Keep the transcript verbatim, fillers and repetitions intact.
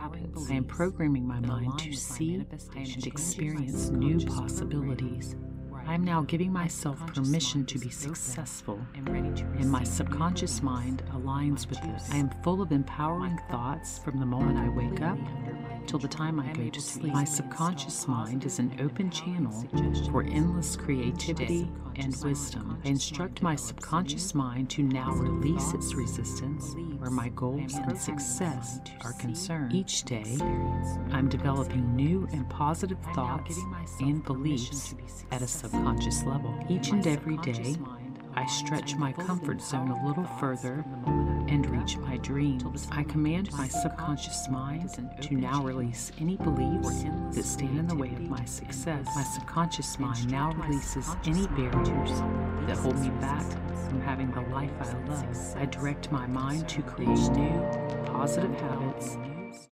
habits. I am programming my mind to see and experience new possibilities. I am now giving myself permission to be successful, and my subconscious mind aligns with this. I am full of empowering thoughts from the moment I wake up till the time I go to sleep. My subconscious mind is an open channel for endless creativity and wisdom. I instruct my subconscious mind to now release its resistance where my goals and success are concerned. Each day, I'm developing new and positive thoughts and beliefs at a subconscious level. Each and every day, I stretch my comfort zone a little further and reach my dreams. I command my subconscious mind to now release any beliefs that stand in the way of my success. My subconscious mind now releases any barriers that hold me back from having the life I love. I direct my mind to create new, positive habits